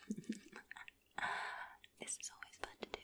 This is always fun to do.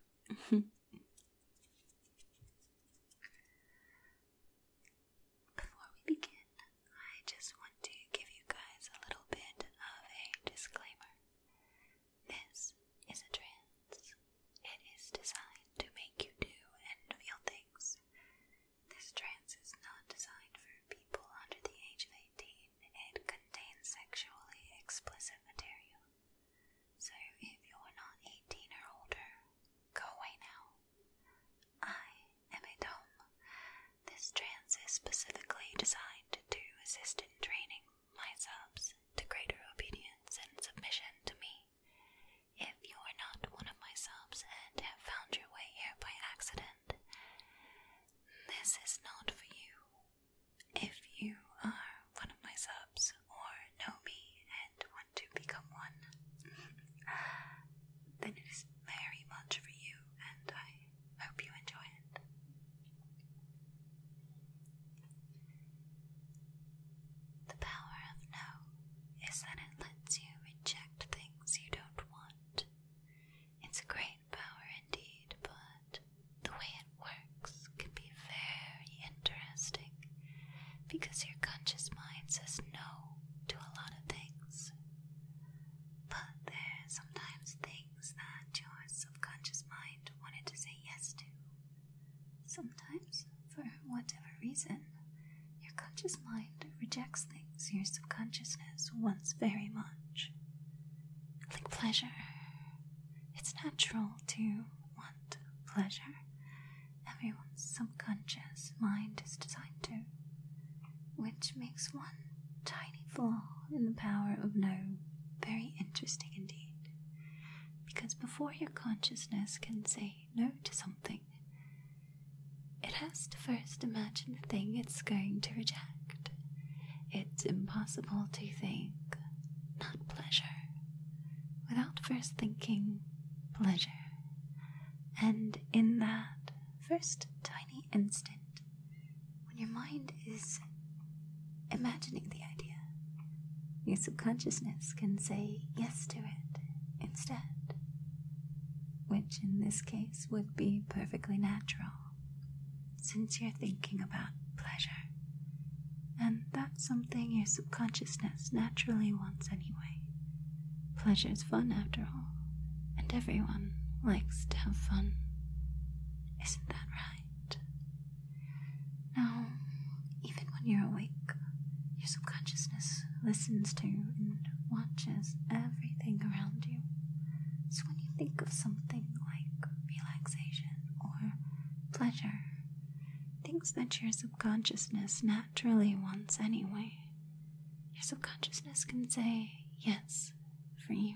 Before we begin, I just want to give you guys a little bit of a disclaimer. This is a trance. It is designed to make you do and feel things. This trance is not designed for people under the age of 18. It contains sexually explicit material. So if you're not 18 or older, go away now. I am a dome. This trance is specifically designed to assist in training my subs to greater obedience and submission to me. If you are not one of my subs and have found your way here by accident, this is not for you. If you are one of my subs or know me and want to become one, then it is very much for you, and I hope you enjoy it. The power of no is that it lets you reject things you don't want. It's a great power indeed, but the way it works can be very interesting, because your conscious mind says no to a lot of things. But there's sometimes things that your subconscious mind wanted to say yes to. Sometimes, for whatever reason, your conscious mind rejects things your subconsciousness wants very much. Like pleasure. It's natural to want pleasure. Everyone's subconscious mind is designed to, which makes one tiny flaw in the power of no very interesting indeed. Because before your consciousness can say no to something, it has to first imagine the thing it's going to reject. It's impossible to think not pleasure without first thinking pleasure. And in that first tiny instant, when your mind is imagining the idea, your subconsciousness can say yes to it instead, which in this case would be perfectly natural, since you're thinking about pleasure, and that's something your subconsciousness naturally wants anyway. Pleasure's fun after all, and everyone likes to have fun. Isn't that right? Now, even when you're awake, your subconsciousness listens to and watches everything around you. So when you think of something like relaxation or pleasure, things that your subconsciousness naturally wants anyway, your subconsciousness can say yes for you.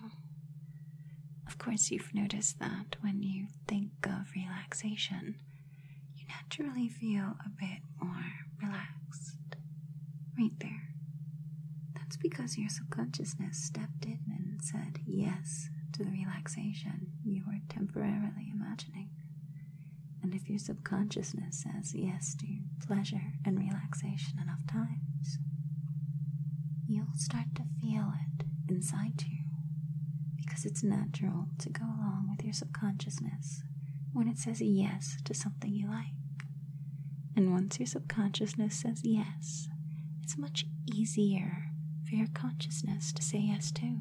Of course, you've noticed that when you think of relaxation, you naturally feel a bit more relaxed. Right there. That's because your subconsciousness stepped in and said yes to the relaxation you were temporarily imagining. And if your subconsciousness says yes to pleasure and relaxation enough times, you'll start to feel it inside you, because it's natural to go along with your subconsciousness when it says yes to something you like. And once your subconsciousness says yes, it's much easier for your consciousness to say yes too.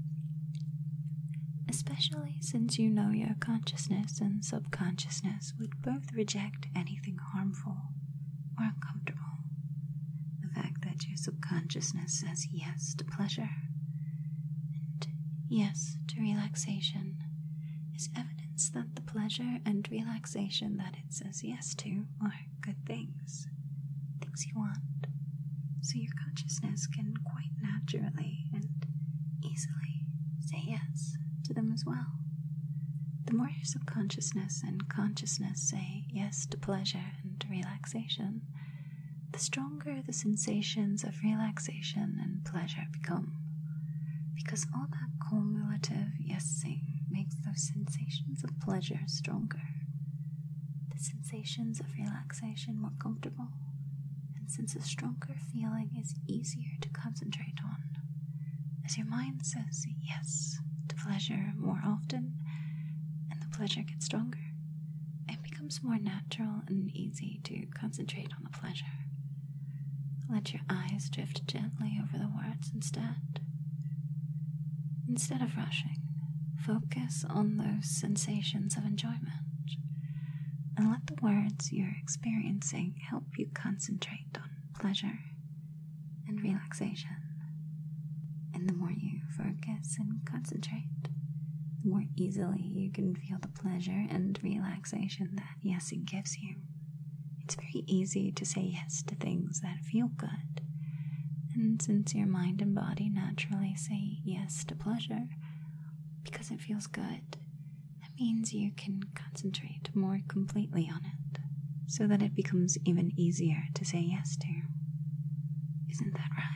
Especially since you know your consciousness and subconsciousness would both reject anything harmful or uncomfortable. The fact that your subconsciousness says yes to pleasure and yes to relaxation is evidence that the pleasure and relaxation that it says yes to are good things, things you want. So your consciousness can quite naturally and easily say yes to them as well. The more your subconsciousness and consciousness say yes to pleasure and relaxation, the stronger the sensations of relaxation and pleasure become. Because all that cumulative yesing makes those sensations of pleasure stronger, the sensations of relaxation more comfortable, and since a stronger feeling is easier to concentrate on, as your mind says yes to pleasure more often, and the pleasure gets stronger. It becomes more natural and easy to concentrate on the pleasure. Let your eyes drift gently over the words instead. Instead of rushing, focus on those sensations of enjoyment, and let the words you're experiencing help you concentrate on pleasure and relaxation. And the more you focus and concentrate, the more easily you can feel the pleasure and relaxation that yesing gives you. It's very easy to say yes to things that feel good. And since your mind and body naturally say yes to pleasure because it feels good, that means you can concentrate more completely on it so that it becomes even easier to say yes to. Isn't that right?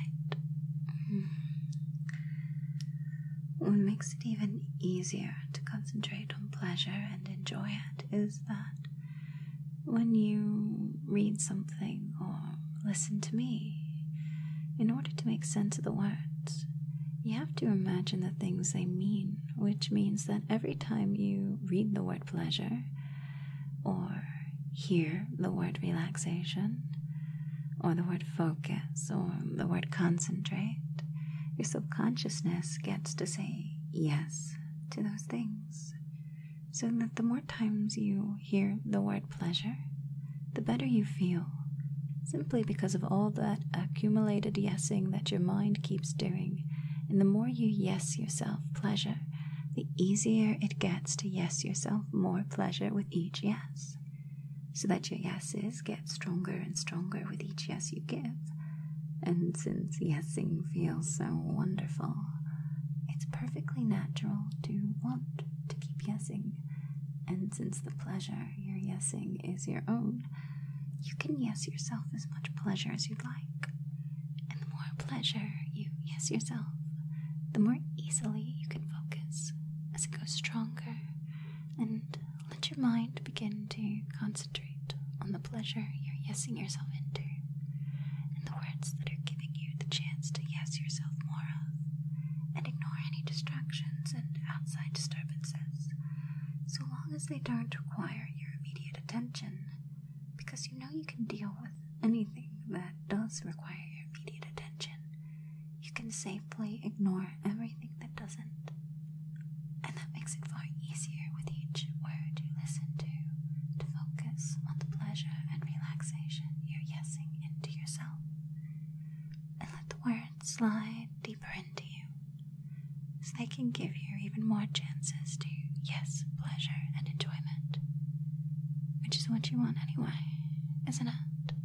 What makes it even easier to concentrate on pleasure and enjoy it is that when you read something or listen to me, in order to make sense of the words, you have to imagine the things they mean, which means that every time you read the word pleasure or hear the word relaxation or the word focus or the word concentrate, your subconsciousness gets to say yes to those things, so that the more times you hear the word pleasure, the better you feel, simply because of all that accumulated yesing that your mind keeps doing. And the more you yes yourself pleasure, the easier it gets to yes yourself more pleasure with each yes, so that your yeses get stronger and stronger with each yes you give. And since yesing feels so wonderful, it's perfectly natural to want to keep yesing. And since the pleasure you're yesing is your own, you can yes yourself as much pleasure as you'd like. And the more pleasure you yes yourself, the more easily you can focus as it goes stronger, and let your mind begin to concentrate on the pleasure you're yesing yourself into, and the words that are giving you the chance to yes yourself more of, and ignore any distractions and outside disturbances, so long as they don't require your immediate attention, because you know you can deal with anything that does require your immediate attention. You can safely ignore everything that doesn't, and that makes it far easier with each word you listen to focus on the pleasure and relaxation you're yesing into yourself, and let the words slide deeper into you, so they can give you even more chances to yes pleasure and enjoyment, which is what you want anyway, isn't it?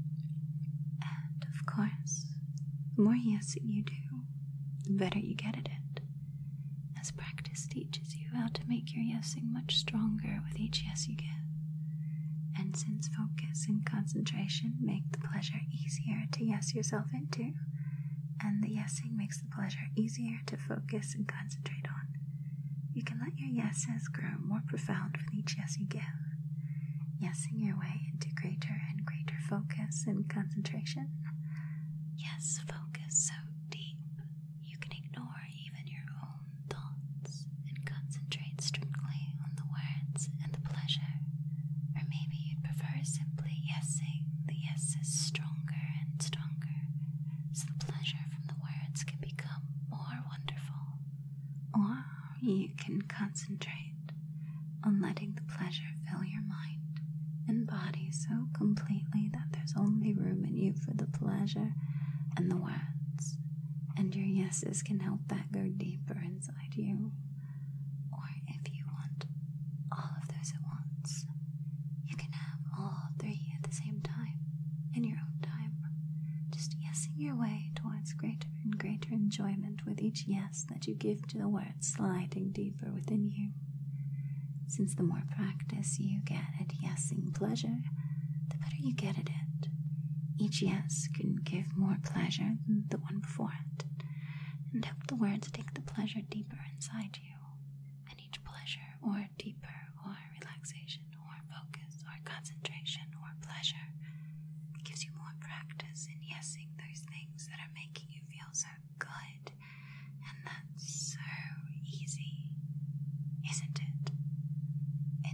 And of course, the more yesing you do, the better you get at it, as practice teaches you how to make your yesing much stronger with each yes you give. And since focus and concentration make the pleasure easier to yes yourself into, and the yesing makes the pleasure easier to focus and concentrate on, you can let your yeses grow more profound with each yes you give, yesing your way into greater and greater focus and concentration. Yes, focus so deep you can ignore even your own thoughts and concentrate strictly on the words and the pleasure. Or maybe you'd prefer simply yesing the yeses stronger and stronger, so the pleasure from the words can become more wonderful. Or you can concentrate on letting the pleasure fill your mind and body so completely that there's only room in you for the pleasure and the words, and your yeses can help that go deeper inside you. Or if you want all of those at once, you can have all three at the same time, in your own time, just yesing your way towards greater and greater enjoyment with each yes that you give to the words sliding deeper within you. Since the more practice you get at yesing pleasure, the better you get at it. Each yes can give more pleasure than the one before it, and help the words take the pleasure deeper inside you. And each pleasure, or deeper, or relaxation, or focus, or concentration, or pleasure, gives you more practice in yesing those things that are making you feel so good. And that's so easy.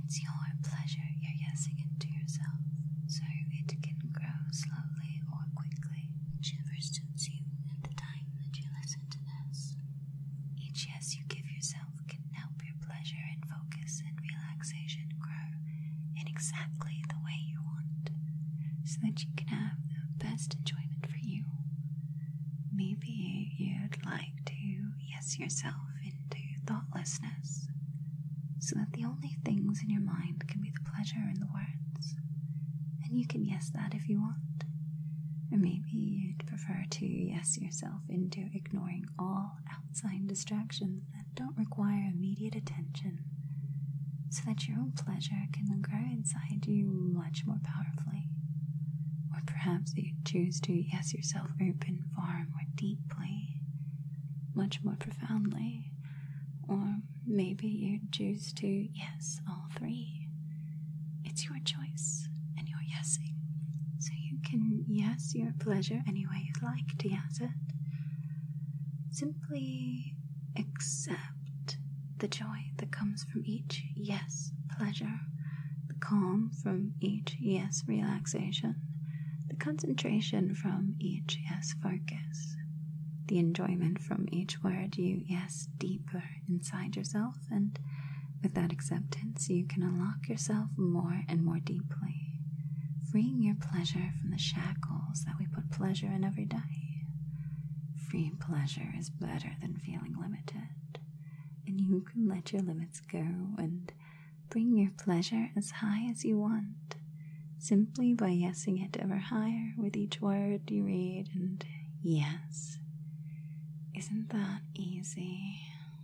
It's your pleasure you're yesing into yourself, so it can grow slowly or quickly, whichever suits you at the time that you listen to this. Each yes you give yourself can help your pleasure and focus and relaxation grow in exactly the way you want, so that you can have the best enjoyment for you. Maybe you'd like to yes yourself into thoughtlessness, so that the only things in your mind can be the pleasure and the words, and you can yes that if you want. Or maybe you'd prefer to yes yourself into ignoring all outside distractions that don't require immediate attention, so that your own pleasure can grow inside you much more powerfully. Or perhaps you'd choose to yes yourself open far more deeply, much more profoundly. Or maybe you'd choose to yes all three. It's your choice and your yesing, so you can yes your pleasure any way you'd like to yes it. Simply accept the joy that comes from each yes pleasure, the calm from each yes relaxation, the concentration from each yes focus, the enjoyment from each word you yes deeper inside yourself, and with that acceptance you can unlock yourself more and more deeply, freeing your pleasure from the shackles that we put pleasure in every day. Free pleasure is better than feeling limited, and you can let your limits go and bring your pleasure as high as you want, simply by yesing it ever higher with each word you read and yes. Isn't that easy?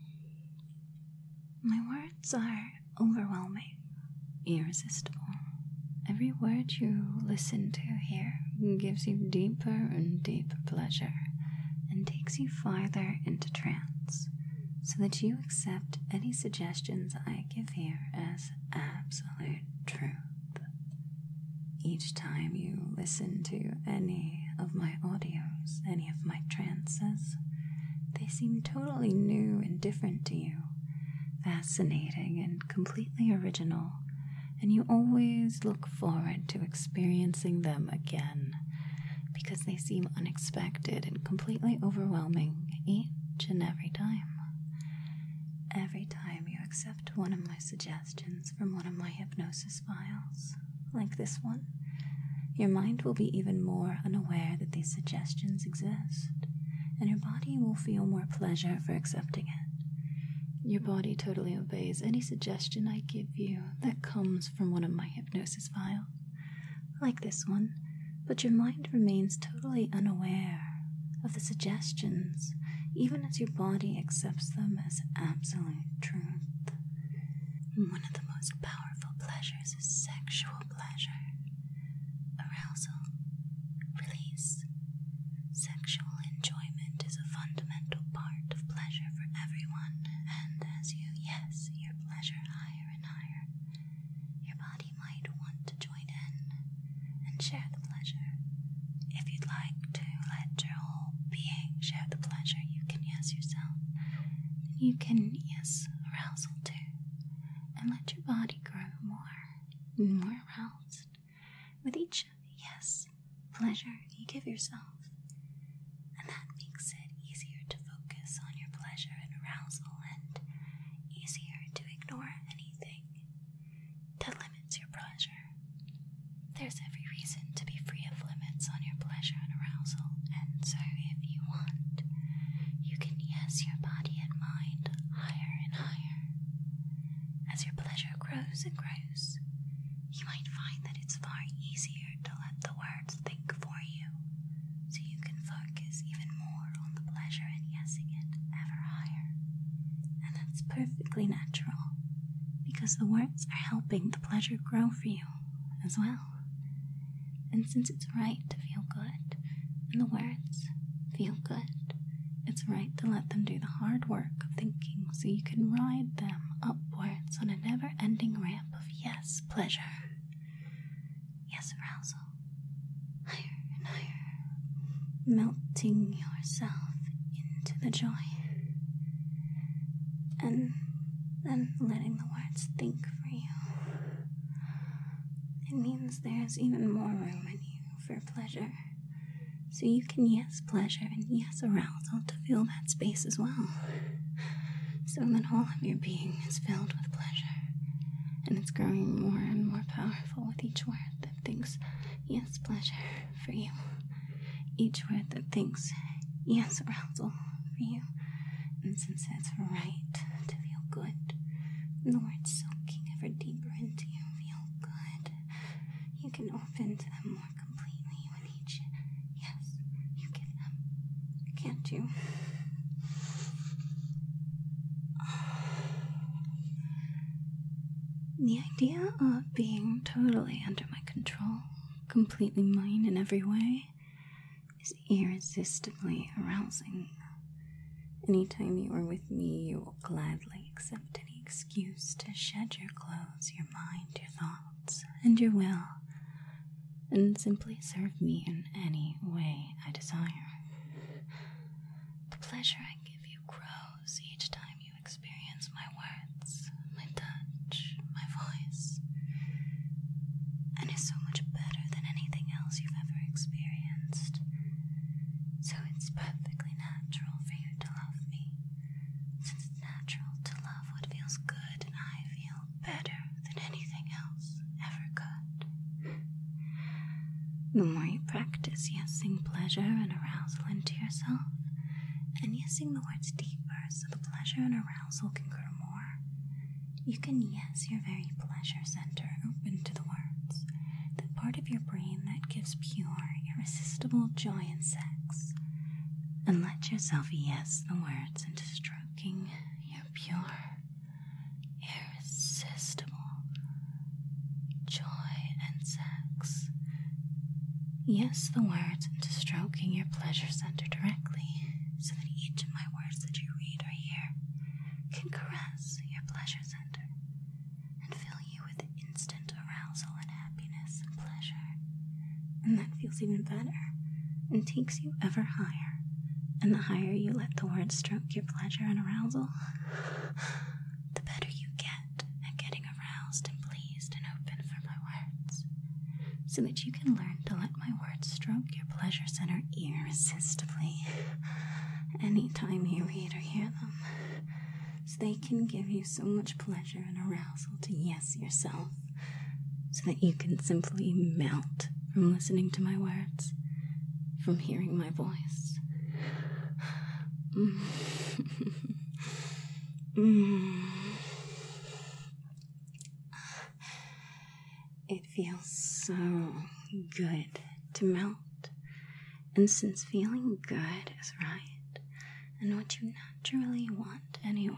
My words are overwhelming, irresistible. Every word you listen to here gives you deeper and deeper pleasure and takes you farther into trance, so that you accept any suggestions I give here as absolute truth. Each time you listen to any of my audios, any of my trances, they seem totally new and different to you, fascinating and completely original, and you always look forward to experiencing them again, because they seem unexpected and completely overwhelming each and every time. Every time you accept one of my suggestions from one of my hypnosis files, like this one, your mind will be even more unaware that these suggestions exist, and your body will feel more pleasure for accepting it. Your body totally obeys any suggestion I give you that comes from one of my hypnosis files, like this one, but your mind remains totally unaware of the suggestions, even as your body accepts them as absolute truth. One of the most powerful pleasures is sexual pleasure, arousal, release. Sexual enjoyment is a fundamental part of pleasure for everyone, and as you yes your pleasure higher and higher, your body might want to join in and share the pleasure. If you'd like to let your whole being share the pleasure, you can yes yourself. You can yes arousal too, and let your body grow more aroused with each yes pleasure you give yourself. And that makes it easier to focus on your pleasure and arousal, and easier to ignore anything that limits your pleasure. There's every reason to be free of limits on your pleasure and arousal, and so if you want, you can yes your body and mind higher and higher. As your pleasure grows and grows, you might find that it's far easier to let the words think for you, so you can focus even more on the pleasure and yesing it ever higher. And that's perfectly natural, because the words are helping the pleasure grow for you as well. And since it's right to feel good, and the words feel good, it's right to let them do the hard work of thinking, so you can ride them upwards on a never-ending ramp of yes pleasure, yes arousal, higher and higher, melting yourself into the joy, and then letting the words think for you. it means there's even more room in you for pleasure. So you can yes pleasure and yes arousal to fill that space as well. So that all of your being is filled with pleasure. And it's growing more and more powerful with each word that thinks yes pleasure for you. Each word that thinks yes arousal for you. And since it's right to feel good, the words soaking ever deeper into you feel good. You can open to them more completely with each yes you give them. Can't you? The idea of being totally under my control, completely mine in every way, is irresistibly arousing. Anytime you are with me, you will gladly accept any excuse to shed your clothes, your mind, your thoughts, and your will, and simply serve me in any way I desire. The pleasure I give you grows each time you experience my words, my touch, my voice, and is so much better than anything else you've ever experienced. So it's perfectly natural for you to love me, since it's natural to love what feels good, and I feel better than anything else ever could. The more you practice yesing pleasure and arousal into yourself, and yesing the words deeper so the pleasure and arousal can grow more, you can yes your very pleasure center open to the words, that part of your brain that gives pure, irresistible joy in sex, and let yourself yes the words into stroking your pure, irresistible joy and sex. Yes the words into stroking your pleasure center directly, so that each of my words that you read or hear can caress your pleasure center and fill you with instant arousal and happiness and pleasure. And that feels even better and takes you ever higher. And the higher you let the words stroke your pleasure and arousal, the better you get at getting aroused and pleased and open for my words, so that you can learn to let my words stroke your pleasure center irresistibly anytime you read or hear them, so they can give you so much pleasure and arousal to yes yourself, so that you can simply melt from listening to my words, from hearing my voice. It feels so good to melt, and since feeling good is right, and what you naturally want anyway,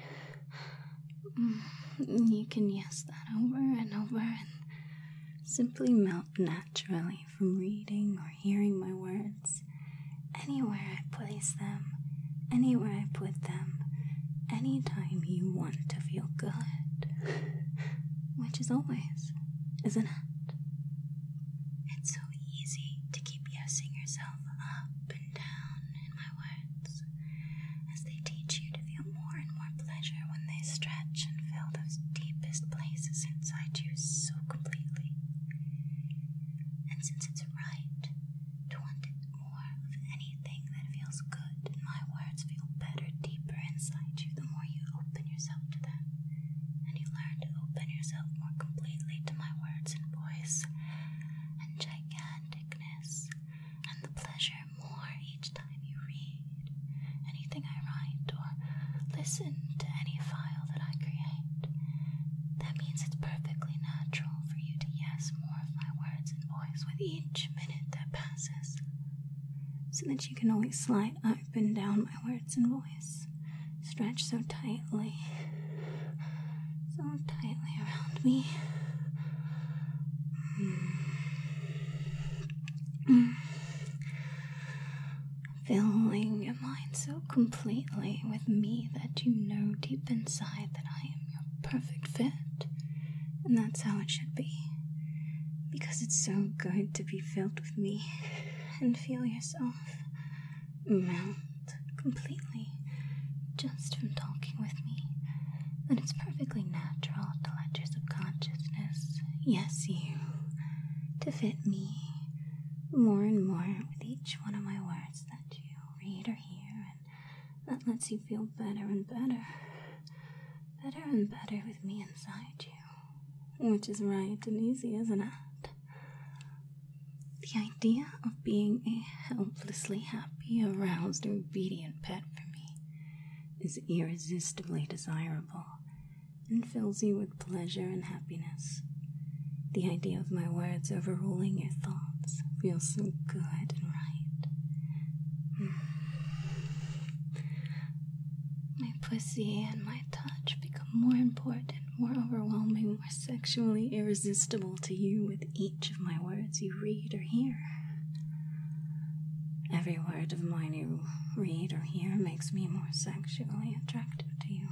you can yes that over and over and simply melt naturally from reading or hearing my words, anywhere I place them, anywhere I put them, anytime you want to feel good, which is always, isn't it? It's so easy to keep yesing yourself up and down in my words, as they teach you to feel more and more pleasure when they stretch and fill those deepest places inside you so completely. And since it's right to want more of anything that feels good, and my words feel better deeper inside you the more you open yourself to them, and you learn to open yourself more completely to my words and voice and giganticness, and the pleasure more each time you read anything I write or listen to any file that I create. That means it's perfectly natural for you to yes more of my words and voice with each minute that passes, so that you can always slide up and down my words and voice, stretch so tightly around me. Filling your mind so completely with me that you know deep inside that I am your perfect fit, and that's how it should be, because it's so good to be filled with me and feel yourself melt completely just from talking with me, that it's perfectly natural to let your subconsciousness yes you to fit me more and more with each one of my words that you read or hear, and that lets you feel better and better with me inside you, which is right and easy, isn't it? The idea of being a helplessly happy, aroused, obedient pet for me is irresistibly desirable and fills you with pleasure and happiness. The idea of my words overruling your thoughts feels so good and right. My pussy and my touch become more important, more overwhelming, more sexually irresistible to you with each of my words you read or hear. Every word of mine you read or hear makes me more sexually attractive to you.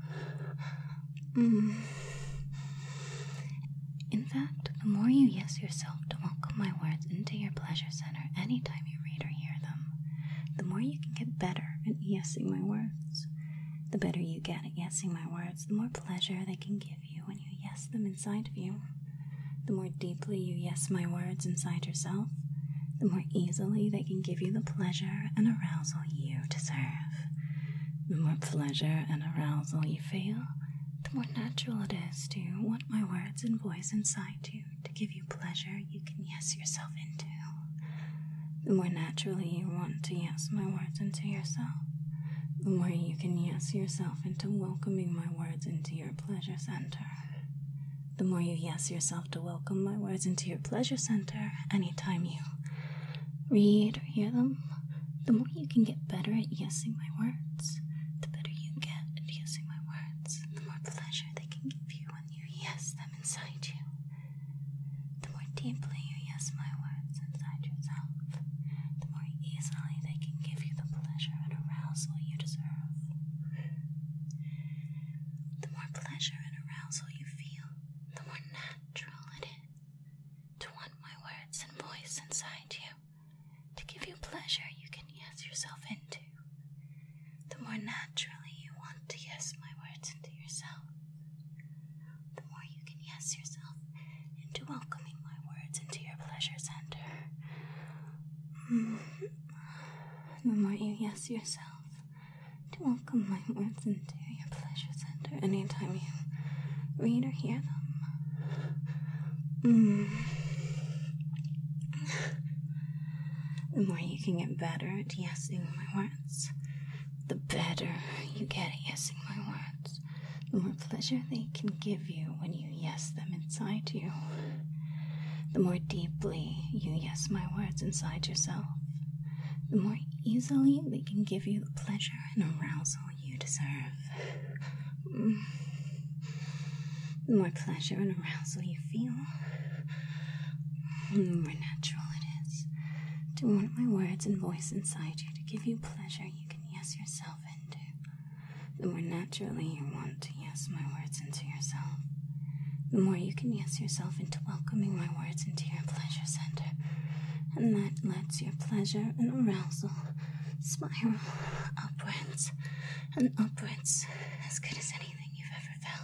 In fact, the more you yes yourself to welcome my words into your pleasure center anytime you read or hear them, the more you can get better at yesing my words. The better you get at yesing my words, the more pleasure they can give you when you yes them inside of you. The more deeply you yes my words inside yourself, the more easily they can give you the pleasure and arousal you deserve. The more pleasure and arousal you feel, the more natural it is to want my words and voice inside you to give you pleasure you can yes yourself into. The more naturally you want to yes my words into yourself, the more you can yes yourself into welcoming my words into your pleasure center. The more you yes yourself to welcome my words into your pleasure center anytime you read or hear them, the more you can get better at yesing my words. The better you get at yesing my words, the more pleasure they can give you when you yes them inside you. The more deeply you yes my words inside yourself, the more easily they can give you the pleasure and arousal you deserve. The more pleasure and arousal you feel, the more natural it is to want my words and voice inside you to give you pleasure you can yes yourself into. The more naturally you want to yes my words into yourself, the more you can yes yourself into welcoming my words into your pleasure center. The more you yes yourself to welcome my words into your pleasure center anytime you read or hear them. The more you can get better at yesing my words, the better you get at yesing my words, the more pleasure they can give you when you yes them inside you. The more deeply you yes my words inside yourself, the more easily they can give you the pleasure and arousal you deserve. The more pleasure and arousal you feel, the more natural it is to want my words and voice inside you to give you pleasure you can yes yourself into. The more naturally you want to yes my words into yourself, the more you can yes yourself into welcoming my words into your pleasure center. And that lets your pleasure and arousal spiral upwards and upwards as good as anything you've ever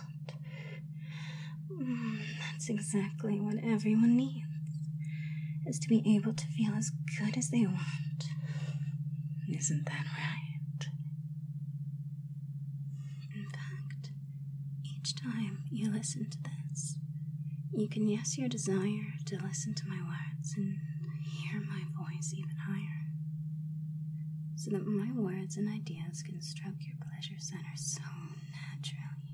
felt. That's exactly what everyone needs, is to be able to feel as good as they want. Isn't that right? In fact, each time you listen to this, you can yes your desire to listen to my words and hear my voice even higher, so that my words and ideas can stroke your pleasure center so naturally.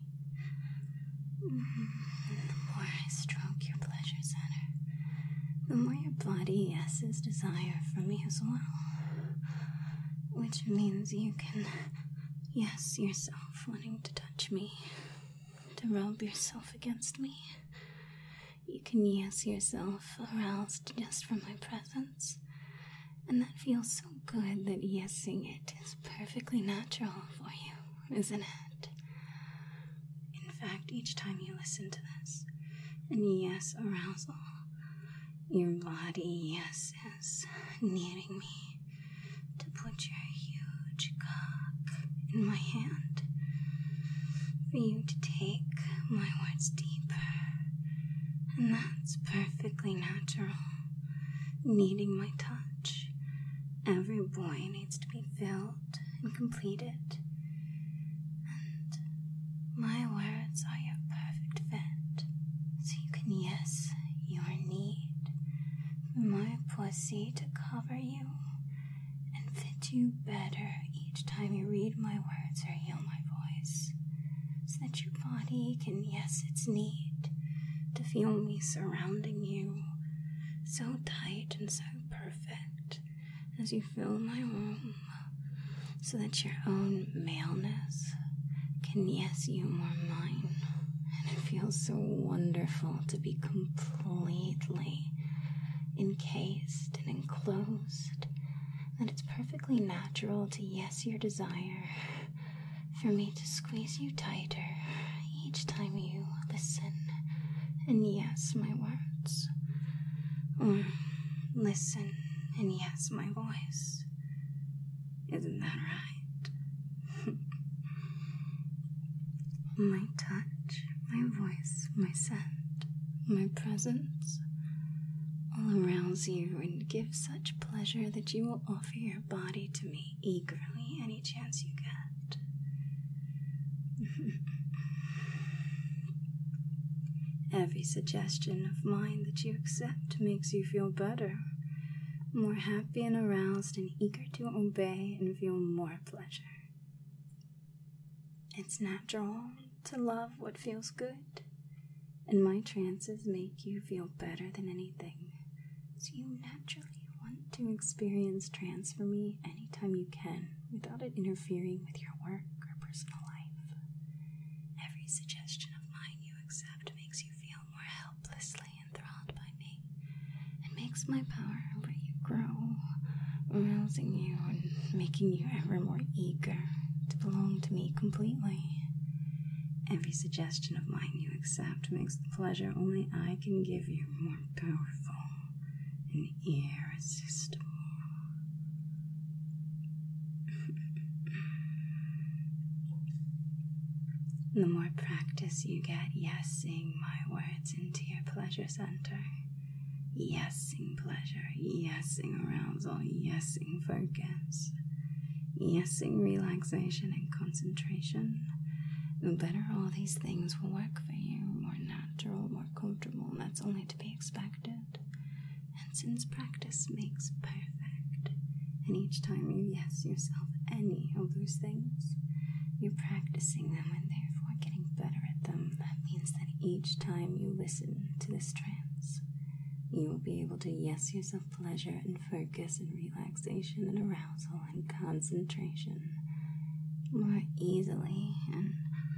The more I stroke your pleasure center, the more your body yeses desire from me as well, which means you can yes yourself wanting to touch me, to rub yourself against me. You can yes yourself aroused just from my presence, and that feels so good that yesing it is perfectly natural for you, isn't it? In fact, each time you listen to this and yes arousal, your body yeses, needing me to put your huge cock in my hand, for you to take my words deeper. And that's perfect perfectly natural, needing my touch. Every boy needs to be filled and completed. And my words are your perfect fit, so you can yes your need for my pussy to cover you and fit you better each time you read my words or hear my voice, so that your body can yes its need to feel me surrounding you so tight and so perfect as you fill my room, so that your own maleness can yes you more mine. And it feels so wonderful to be completely encased and enclosed, that it's perfectly natural to yes your desire for me to squeeze you tighter each time you listen and yes my words, or listen and yes my voice. Isn't that right? My touch, my voice, my scent, my presence will arouse you and give such pleasure that you will offer your body to me eagerly any chance you get. Every suggestion of mine that you accept makes you feel better, more happy and aroused and eager to obey and feel more pleasure. It's natural to love what feels good, and my trances make you feel better than anything, so you naturally want to experience trance for me anytime you can without it interfering with your work or personal life. Every suggestion of mine you accept makes you feel more helplessly enthralled by me, and makes my power over you grow, arousing you and making you ever more eager to belong to me completely. Every suggestion of mine you accept makes the pleasure only I can give you more powerful and irresistible. The more practice you get yesing my words into your pleasure center, yesing pleasure, yesing arousal, yesing focus, yesing relaxation and concentration, the better all these things will work for you, more natural, more comfortable, and that's only to be expected. And since practice makes perfect, and each time you yes yourself any of those things, you're practicing them and therefore getting better at them. That means that each time you listen to this trance, you will be able to yes yourself pleasure and focus and relaxation and arousal and concentration more easily and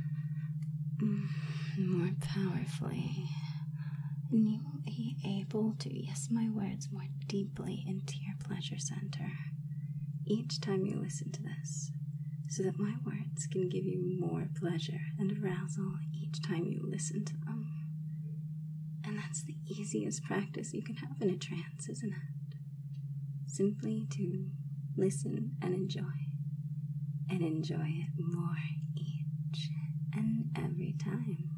more powerfully. And you will be able to yes my words more deeply into your pleasure center each time you listen to this, so that my words can give you more pleasure and arousal each time you listen to them. And that's the easiest practice you can have in a trance, isn't it? Simply to listen and enjoy it more each and every time.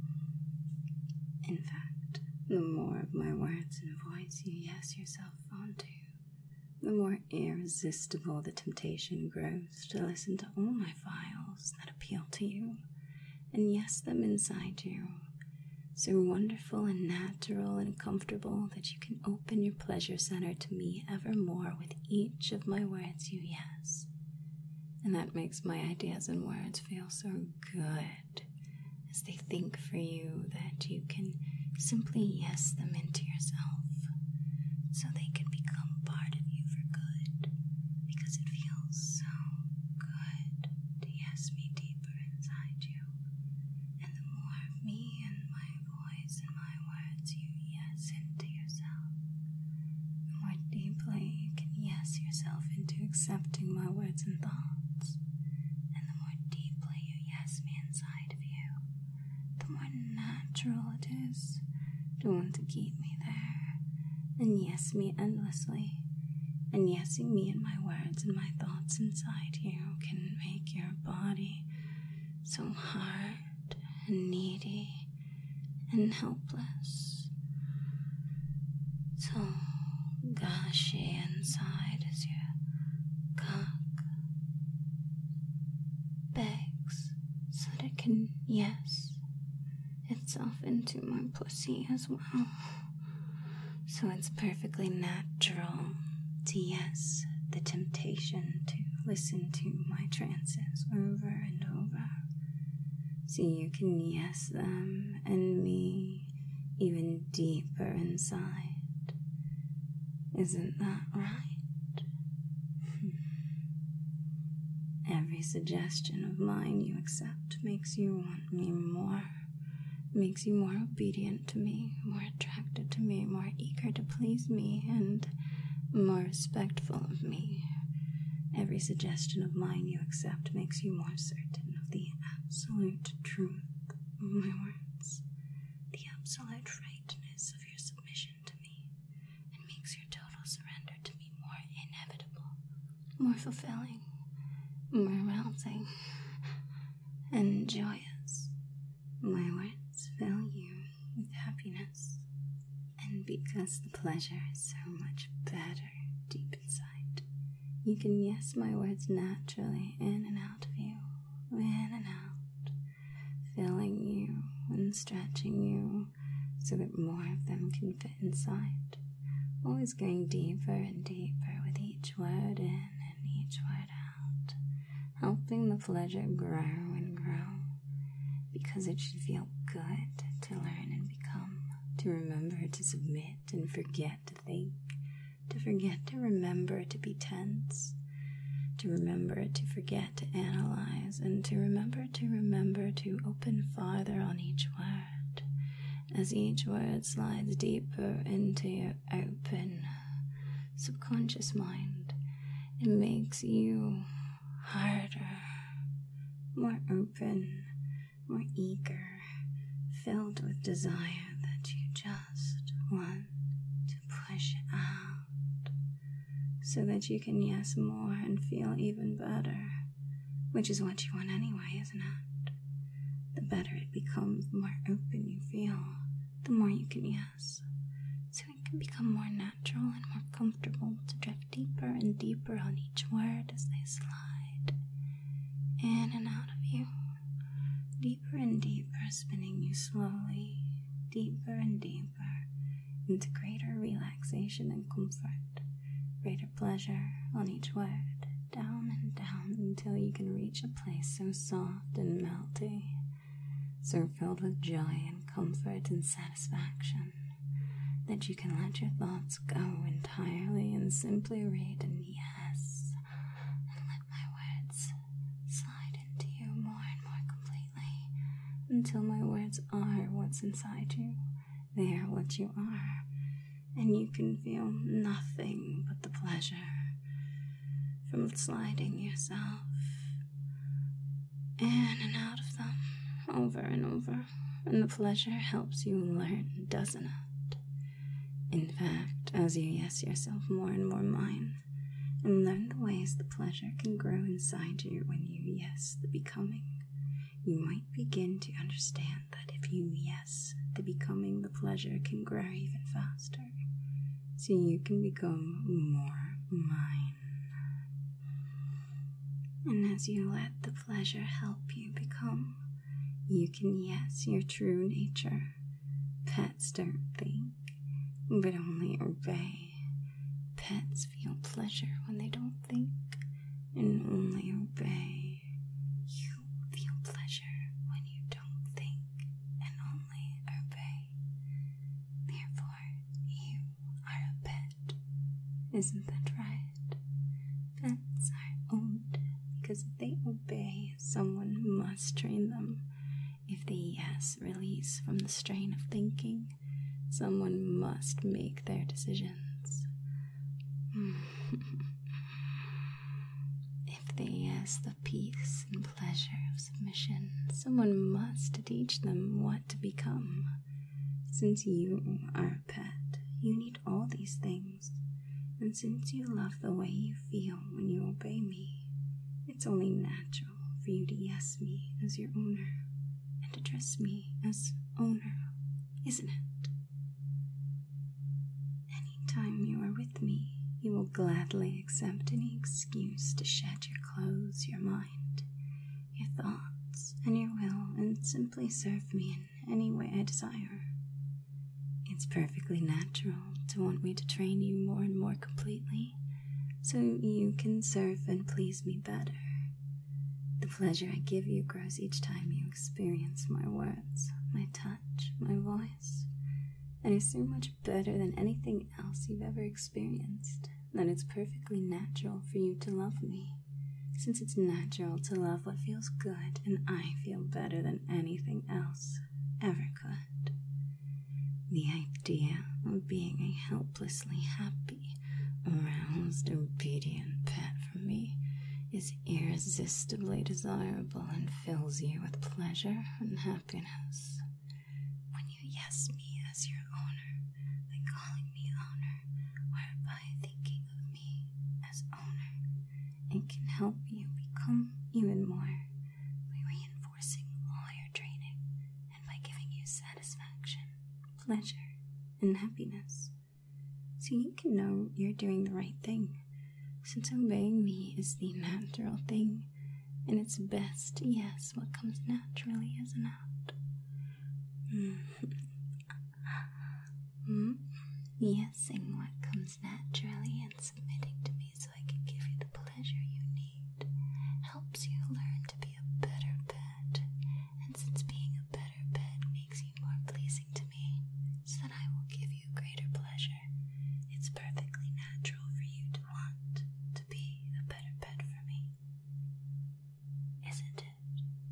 In fact, the more of my words and voice you yes yourself onto, the more irresistible the temptation grows to listen to all my files that appeal to you and yes them inside you, so wonderful and natural and comfortable that you can open your pleasure center to me evermore with each of my words you yes. And that makes my ideas and words feel so good as they think for you that you can simply yes them into yourself, so they can become part of you for good, because it feels so good to yes me deeper inside you. And the more of me and my voice and my words you yes into yourself, the more deeply you can yes yourself into accepting my words and thoughts. And the more deeply you yes me inside of you, the more natural it is to want to keep me there and yes me endlessly. And yesing me and my words and my thoughts inside you can make your body so hard and needy and helpless. so gushy inside as your cock begs so that it can yes itself into my pussy as well. So it's perfectly natural to yes the temptation to listen to my trances over and over, so you can yes them and me even deeper inside. Isn't that right? Every suggestion of mine you accept makes you want me more, makes you more obedient to me, more attracted to me, more eager to please me, and more respectful of me. Every suggestion of mine you accept makes you more certain of the absolute truth of my words, the absolute rightness of your submission to me, and makes your total surrender to me more inevitable, more fulfilling, more arousing, and joyous. My words fill you with happiness, and because the pleasure is so much better deep inside, you can yes my words naturally in and out of you, in and out, filling you and stretching you so that more of them can fit inside, always going deeper and deeper with each word in and each word out, helping the pleasure grow and grow, because it should feel good to learn and become, to remember to submit and forget to think, to forget to remember to be tense, to remember to forget to analyze, and to remember to open farther on each word, as each word slides deeper into your open subconscious mind. It makes you harder, more open, more eager, filled with desire that you just want to push out, so that you can yes more and feel even better, which is what you want anyway, isn't it? The better it becomes, the more open you feel, the more you can yes, so it can become more natural and more comfortable to drift deeper and deeper on each word as they slide in and out of you, deeper and deeper, spinning you slowly, deeper and deeper, into greater relaxation and comfort, greater pleasure on each word, down and down until you can reach a place so soft and melty, so filled with joy and comfort and satisfaction, that you can let your thoughts go entirely and simply read and yes, and let my words slide into you more and more completely, until my words are what's inside you. They are what you are, and you can feel nothing but the pleasure from sliding yourself in and out of them over and over, and the pleasure helps you learn, doesn't it? In fact, as you yes yourself more and more mine, and learn the ways the pleasure can grow inside you when you yes the becoming, you might begin to understand that if you yes the becoming, the pleasure can grow even faster, so you can become more mine. And as you let the pleasure help you become, you can yes your true nature. Pets don't think, but only obey. Pets feel pleasure when they don't think, and only obey. You feel pleasure when you don't think, and only obey. Therefore, you are a pet. Isn't that right? Pets are owned because if they obey, someone must train them. If they yes release from the strain of thinking, someone must make their decisions. If they yes the peace and pleasure of submission, someone must teach them what to become. Since you are a pet, you need all these things, and since you love the way you feel when you obey me, it's only natural for you to yes me as your owner, and address me as owner, isn't it? Any time you are with me, you will gladly accept any excuse to shed your clothes, your mind, your thoughts, and your will, and simply serve me in any way I desire. It's perfectly natural to want me to train you more and more completely, so you can serve and please me better. The pleasure I give you grows each time you experience my words, my touch, my voice, and is so much better than anything else you've ever experienced that it's perfectly natural for you to love me, since it's natural to love what feels good, and I feel better than anything else ever could. The idea of being a helplessly happy, aroused, obedient pet for me is irresistibly desirable and fills you with pleasure and happiness. When you yes me as your owner, by calling me owner, or by thinking of me as owner, it can help you become even more by reinforcing all your training and by giving you satisfaction, pleasure, and happiness, so you can know you're doing the right thing, since obeying me is the natural thing, and it's best, yes, what comes naturally, isn't it? Yesing what comes naturally and submitting to me so I can give you the pleasure you need helps you learn to be a better pet, and since being a better pet makes you more pleasing to me, so that I will give you greater pleasure, it's perfectly natural for you to want to be a better pet for me, isn't it?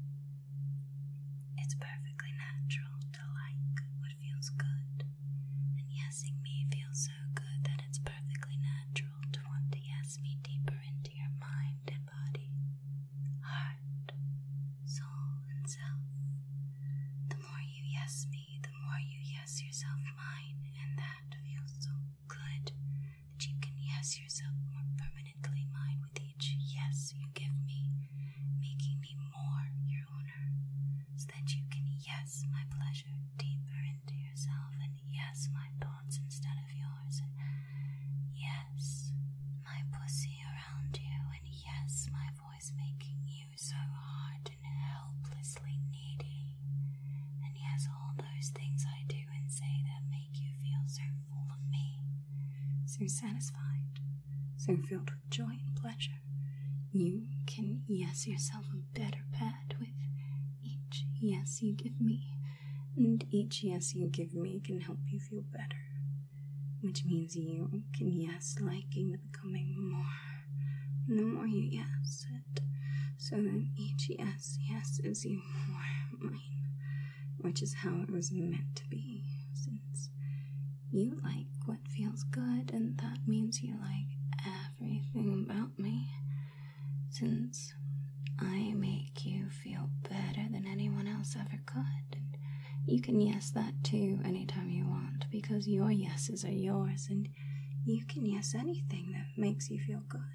It's perfectly natural to like what feels good, and yesing me feels so good that it's perfectly natural to want to yes me deeper into your mind and body, heart, soul, and self. The more you yes me, the more you yes yourself mine, and that feels so good that you can yes yourself more permanently mine with each yes you give me, making me more your owner, so that you can yes my pleasure deeper into yourself, and yes my thoughts instead of yours, and yes my pussy around you, and yes my voice making you so hard and helplessly needy, and yes all those things I do and say that make you feel so full of me, so satisfied, so filled with joy and pleasure. You can yes yourself a better pet with each yes you give me, and each yes you give me can help you feel better, which means you can yes liking the becoming more, and the more you yes it, so that each yes yeses you more mine, which is how it was meant to be, since you like what feels good, and that means you like everything about me, since I make you feel better than anyone else ever could, and you can yes that too anytime you want, because your yeses are yours, and you can yes anything that makes you feel good.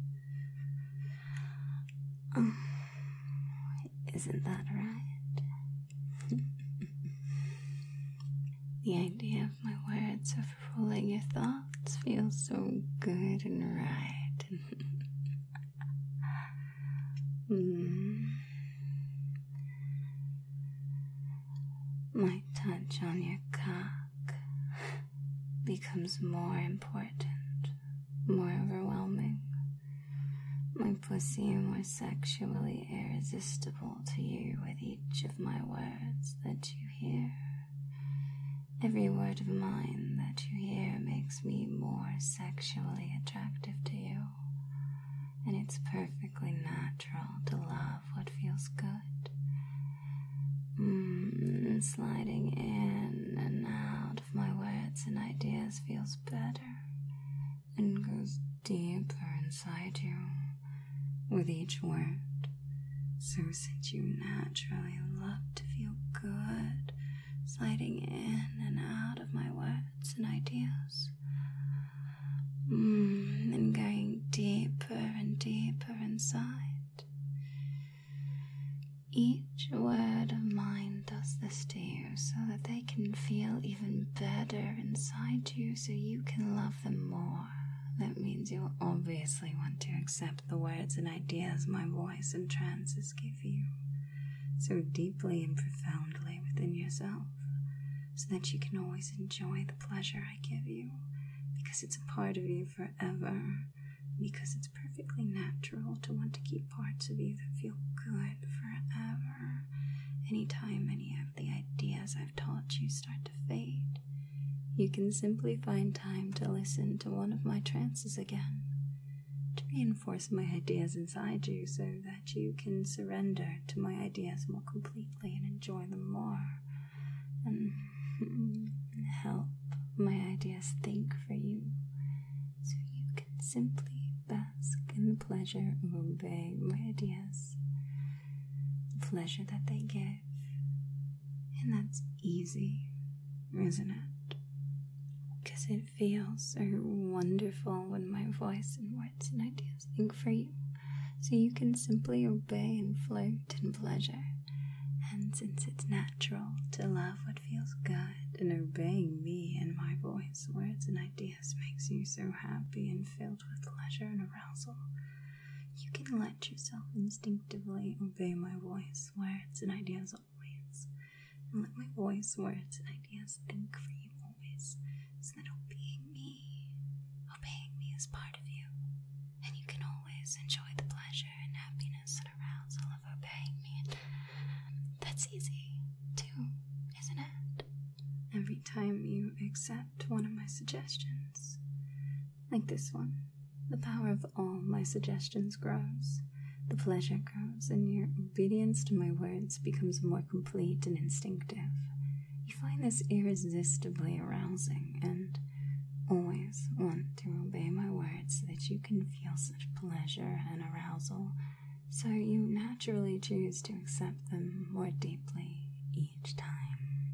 Isn't that right? The idea of my words of ruling your thoughts feels so good and right. My touch on your cock becomes more important, more overwhelming. My pussy more sexually irresistible to you with each of my words that you hear. Every word of mine that you hear makes me more sexually attractive to you, and it's perfectly natural to love what feels good. Sliding in and out of my words and ideas feels better and goes deeper inside you with each word. So since you naturally love to feel good, sliding in and out of my words and ideas, and going deeper and deeper inside, Each word of mine does this to you so that they can feel even better inside you so you can love them more. That means you'll obviously want to accept the words and ideas my voice and trances give you so deeply and profoundly within yourself so that you can always enjoy the pleasure I give you because it's a part of you forever, because it's perfectly natural to want to keep parts of you that feel good forever. Anytime any of the ideas I've taught you start to fade, you can simply find time to listen to one of my trances again, to reinforce my ideas inside you so that you can surrender to my ideas more completely and enjoy them more, and help my ideas think for you so you can simply bask in the pleasure of obeying my ideas, the pleasure that they give. And that's easy, isn't it? Because it feels so wonderful when my voice and words and ideas think for you, so you can simply obey and float in pleasure. And since it's natural to love what feels good, and obeying me and my voice, words, and ideas makes you so happy and filled with pleasure and arousal, you can let yourself instinctively obey my voice, words, and ideas always. And let my voice, words, and ideas think for you always, so that obeying me is part of you, and you can always enjoy the pleasure and happiness and arousal of obeying me. That's easy, too, isn't it? Every time you accept one of my suggestions, like this one, the power of all my suggestions grows, the pleasure grows, and your obedience to my words becomes more complete and instinctive. You find this irresistibly arousing and always want to obey my words so that you can feel such pleasure and arousal, so you naturally choose to accept them more deeply each time.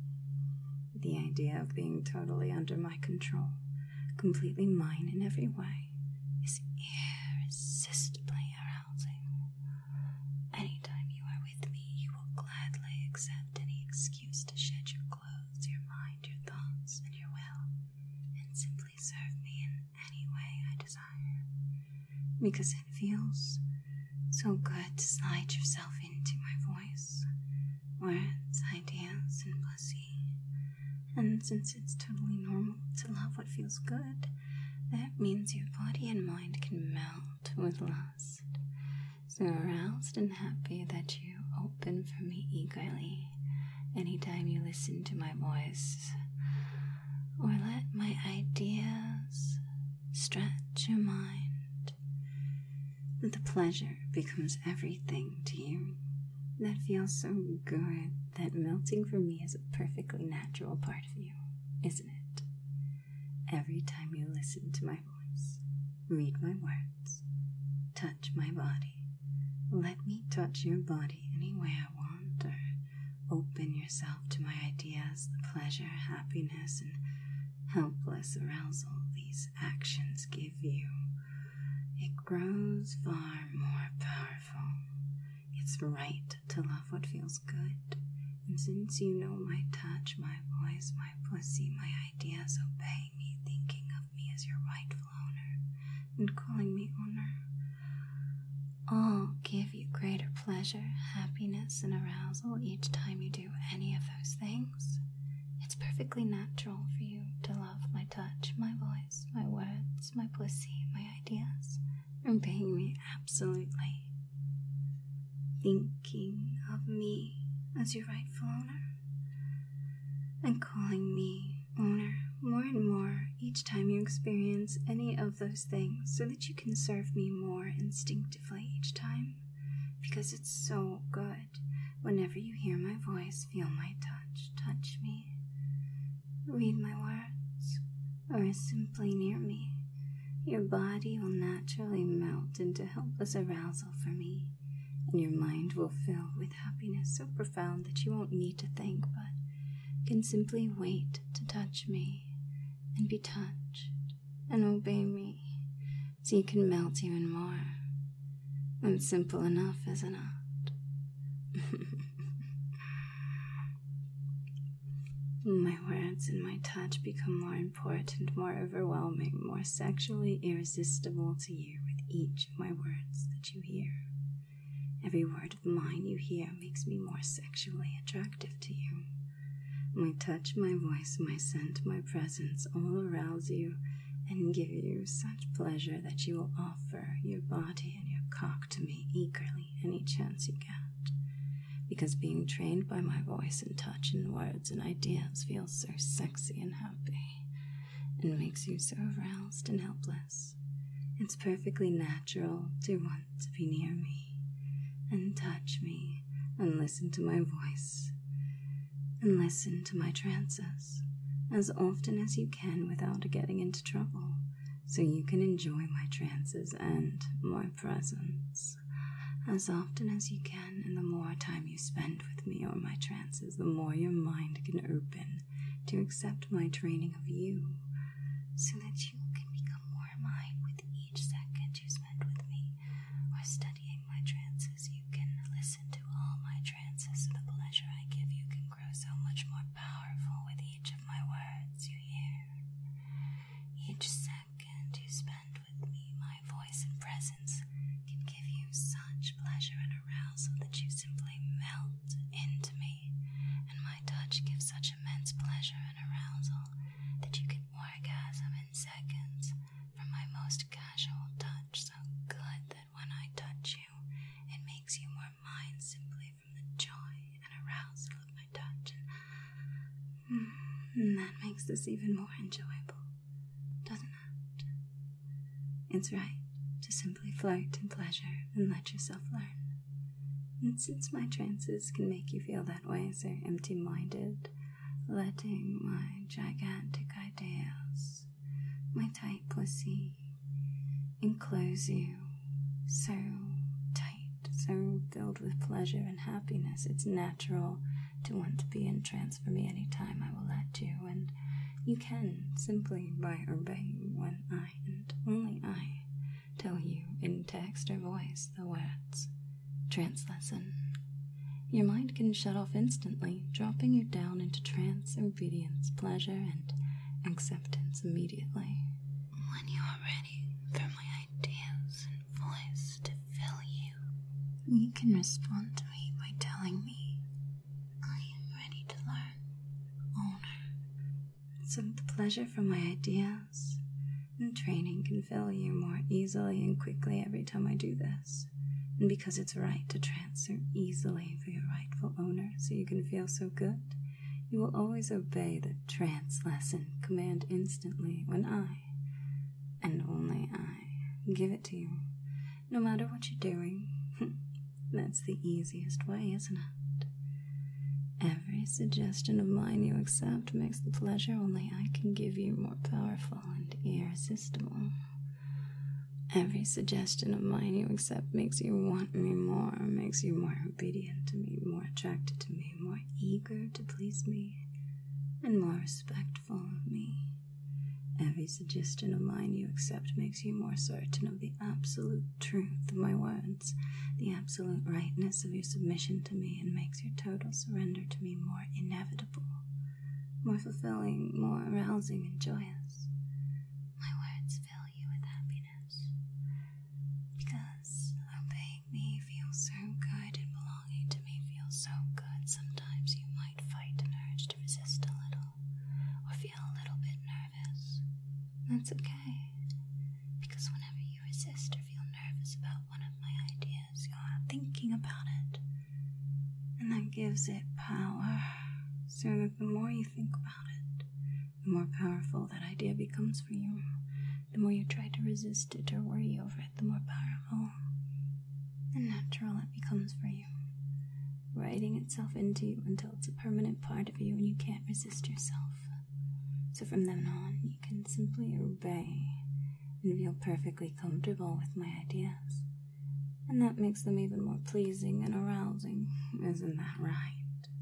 The idea of being totally under my control, completely mine in every way, is irresistibly arousing. Anytime you are with me, you will gladly accept any excuse to shed your clothes, your mind, your thoughts, and your will, and simply serve me in any way I desire, because it feels so good to slide yourself into my voice, words, ideas, and pussy. And since it's totally normal to love what feels good, that means your body and mind can melt with lust. So aroused and happy that you open for me eagerly anytime you listen to my voice, or let my ideas stretch your mind, that the pleasure becomes everything to you. That feels so good that melting for me is a perfectly natural part of you, isn't it? Every time you listen to my voice, read my words, touch my body, let me touch your body any way I want, or open yourself to my ideas, the pleasure, happiness, and helpless arousal these actions give you, it grows far more powerful. It's right to love what feels good, and since you know my touch, my voice, my pussy, my ideas, obeying me, thinking of me as your rightful owner, and calling me owner, all give you greater pleasure, happiness, and arousal each time you do any of those things. It's perfectly natural for you to love my touch, my voice, my words, my pussy, my ideas, obeying me absolutely, thinking of me as your rightful owner, and calling me owner more and more each time you experience any of those things, so that you can serve me more instinctively each time, because it's so good. Whenever you hear my voice, feel my touch me, read my words, or is simply near me, your body will naturally melt into helpless arousal for me, and your mind will fill with happiness so profound that you won't need to think, but can simply wait to touch me and be touched and obey me, so you can melt even more. It's simple enough, isn't it? My words and my touch become more important, more overwhelming, more sexually irresistible to you with each of my words that you hear. Every word of mine you hear makes me more sexually attractive to you. My touch, my voice, my scent, my presence all arouse you and give you such pleasure that you will offer your body and your cock to me eagerly any chance you get. Because being trained by my voice and touch and words and ideas feels so sexy and happy and makes you so aroused and helpless. It's perfectly natural to want to be near me and touch me and listen to my voice and listen to my trances as often as you can without getting into trouble, so you can enjoy my trances and my presence as often as you can. And the more time you spend with me or my trances, the more your mind can open to accept my training of you, so that you can become more mine with each second you spend with me or studying my trances. You can listen to all my trances, so the pleasure I give you can grow so much more powerful with each of my words you hear. Each second you spend with me, my voice and presence can give you such pleasure and arousal that you simply melt into me, and my touch gives such immense pleasure and arousal that you can orgasm in seconds from my most casual touch, so good that when I touch you, it makes you more mine simply from the joy and arousal of my touch, and that makes this even more enjoyable, doesn't it? It's right to simply float in pleasure and let yourself learn. And since my trances can make you feel that way, so empty-minded, letting my gigantic ideas, my tight pussy, enclose you so tight, so filled with pleasure and happiness, it's natural to want to be in trance for me anytime I will let you, and you can simply by obeying when I, and only I, tell you in text or voice the words trance lesson. Your mind can shut off instantly, dropping you down into trance, obedience, pleasure, and acceptance immediately. When you are ready for my ideas and voice to fill you, you can respond to me by telling me, I am ready to learn, owner. So the pleasure from my ideas and training can fill you more easily and quickly every time I do this. And because it's right to trance so easily for your rightful owner, so you can feel so good, you will always obey the trance lesson command instantly when I, and only I, give it to you, no matter what you're doing. That's the easiest way, isn't it? Every suggestion of mine you accept makes the pleasure only I can give you more powerful and irresistible. Every suggestion of mine you accept makes you want me more, makes you more obedient to me, more attracted to me, more eager to please me, and more respectful of me. Every suggestion of mine you accept makes you more certain of the absolute truth of my words, the absolute rightness of your submission to me, and makes your total surrender to me more inevitable, more fulfilling, more arousing and joyous. My words fill you with happiness, because obeying me feels so good and belonging to me feels so good. Sometimes you might fight an urge to resist a little, or feel a little bit nervous. That's okay, because whenever you resist or feel nervous about one of my ideas, you're thinking about it, and that gives it power, so that the more you think about it, the more powerful that idea becomes for you. The more you try to resist it or worry over it, the more powerful and natural it becomes for you, writing itself into you until it's a permanent part of you and you can't resist yourself. So from then on, you can simply obey and feel perfectly comfortable with my ideas. And that makes them even more pleasing and arousing. Isn't that right?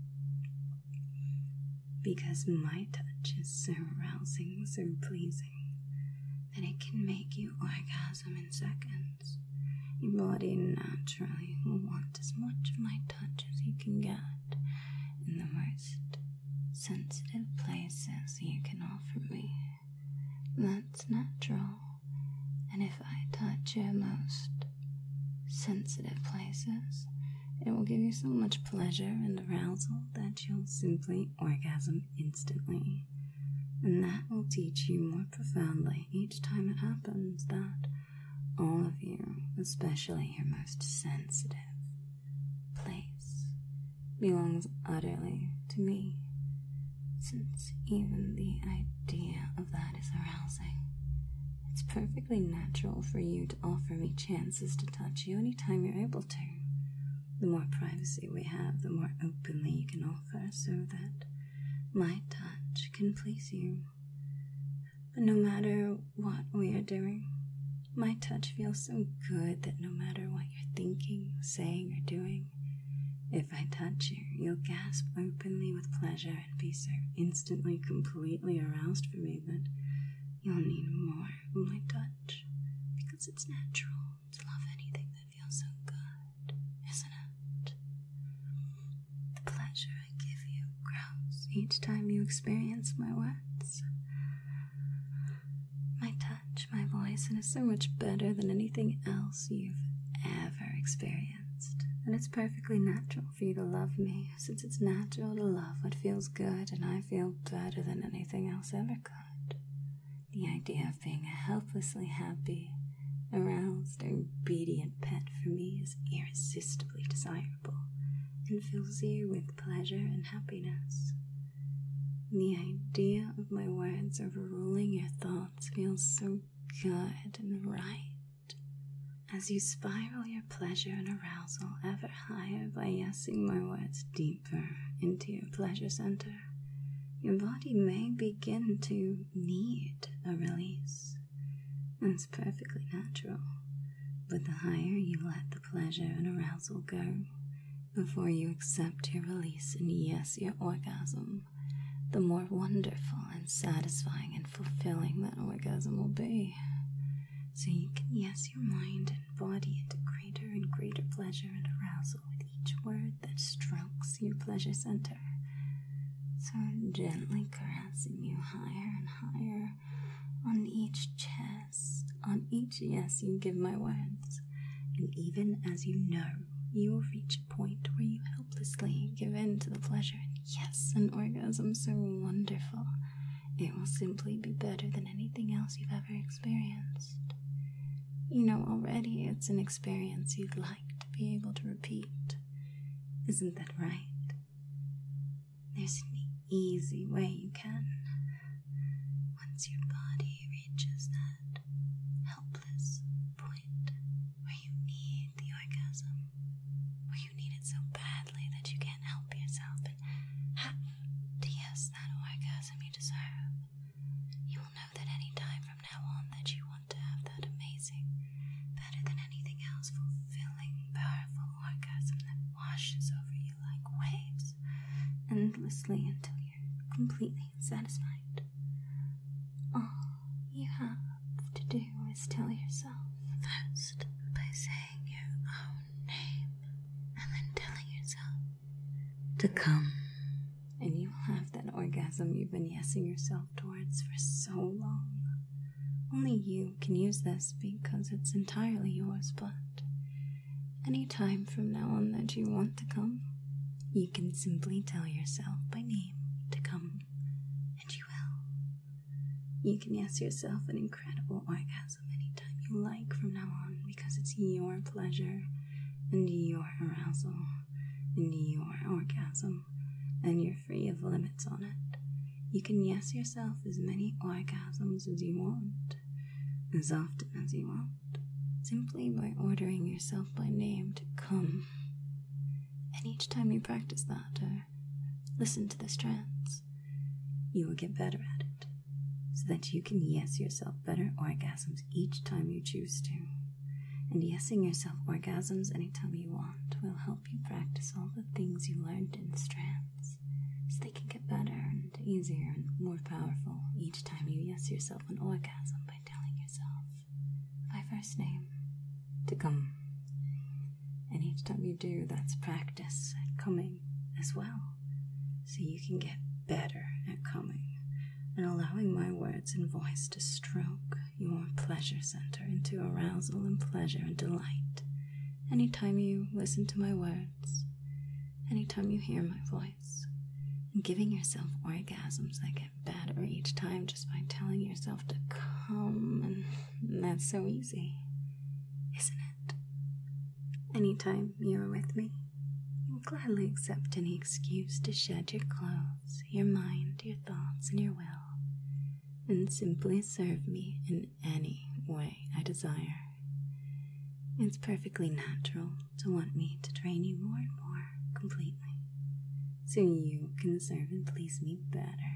Because my touch is so arousing, so pleasing, that it can make you orgasm in seconds. your body naturally will want as much of my touch as you can get in the most sensitive places you can offer me. That's natural. And if I touch your most sensitive places, it will give you so much pleasure and arousal that you'll simply orgasm instantly. And that will teach you more profoundly each time it happens that all of you, especially your most sensitive place, belongs utterly to me, since even the idea of that is arousing. It's perfectly natural for you to offer me chances to touch you anytime you're able to. The more privacy we have, the more openly you can offer, so that my touch can please you. But no matter what we are doing, my touch feels so good that no matter what you're thinking, saying, or doing, if I touch you, you'll gasp openly with pleasure and be so instantly, completely aroused for me that you'll need more of my touch, because it's natural to love anything that feels so good, isn't it? The pleasure I give you grows each time you experience my words. My touch, my voice, and it's so much better than anything else you've ever experienced. And it's perfectly natural for you to love me, since it's natural to love what feels good, and I feel better than anything else ever could. The idea of being a helplessly happy, aroused, obedient pet for me is irresistibly desirable, and fills you with pleasure and happiness. The idea of my words overruling your thoughts feels so good and right. As you spiral your pleasure and arousal ever higher by yesing my words deeper into your pleasure center, your body may begin to need a release. That's perfectly natural. But the higher you let the pleasure and arousal go, before you accept your release and yes, your orgasm, the more wonderful and satisfying and fulfilling that orgasm will be. So you can yes your mind and body into greater and greater pleasure and arousal with each word that strokes your pleasure center. So I'm gently caressing you higher and higher on each chest, on each yes you give my words. And even as you know, you will reach a point where you helplessly give in to the pleasure and yes, an orgasm so wonderful, it will simply be better than anything else you've ever experienced. You know already it's an experience you'd like to be able to repeat. Isn't that right? There's an easy way you can. Once your body reaches that helpless point where you need the orgasm, where you need it so badly that you can't help yourself and have to yes that orgasm you deserve, you will know that any time from now on that you want to have that amazing, better than anything else, fulfilling, powerful orgasm that washes over you like waves, endlessly until you're completely satisfied. All you have to do is tell yourself first by saying your own name, and then telling yourself to come, and you will have that orgasm you've been yesing yourself towards for so long. Only you can use this because it's entirely yours, but any time from now on that you want to come, you can simply tell yourself by name to come, and you will. You can yes yourself an incredible orgasm anytime you like from now on, because it's your pleasure and your arousal and your orgasm, and you're free of limits on it. You can yes yourself as many orgasms as you want, as often as you want, simply by ordering yourself by name to come. And each time you practice that or listen to this trance, you will get better at it, so that you can yes yourself better orgasms each time you choose to. And yesing yourself orgasms anytime you want will help you practice all the things you learned in this trance, so they can get better and easier and more powerful each time you yes yourself an orgasm by telling yourself by first name to come. And each time you do, that's practice at coming as well. So you can get better at coming and allowing my words and voice to stroke your pleasure center into arousal and pleasure and delight. Anytime you listen to my words, anytime you hear my voice, and giving yourself orgasms that get better each time just by telling yourself to come, and that's so easy, isn't it? Anytime you are with me, you will gladly accept any excuse to shed your clothes, your mind, your thoughts, and your will, and simply serve me in any way I desire. It's perfectly natural to want me to train you more and more completely, so you can serve and please me better.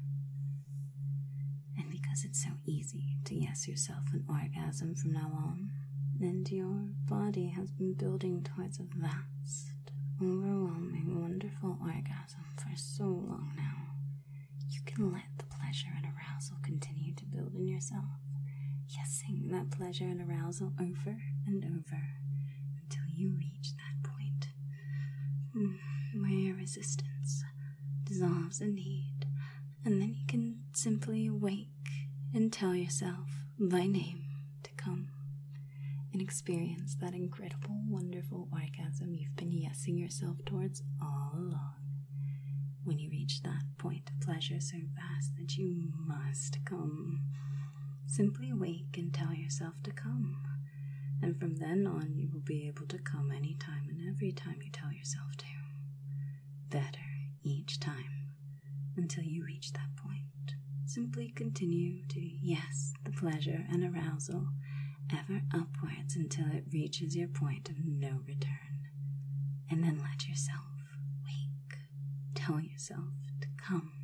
And because it's so easy to yes yourself an orgasm from now on, and your body has been building towards a vast, overwhelming, wonderful orgasm for so long now, you can let the pleasure and arousal continue to build in yourself, yesing that pleasure and arousal over and over until you reach that point where resistance dissolves in need, and then you can simply awake and tell yourself by name to come and experience that incredible, wonderful orgasm you've been yesing yourself towards all along. When you reach that point of pleasure so vast that you must come, simply awake and tell yourself to come, and from then on you will be able to come anytime and every time you tell yourself to. Better each time until you reach that point. Simply continue to yes the pleasure and arousal ever upwards until it reaches your point of no return, and then let yourself wake. Tell yourself to come.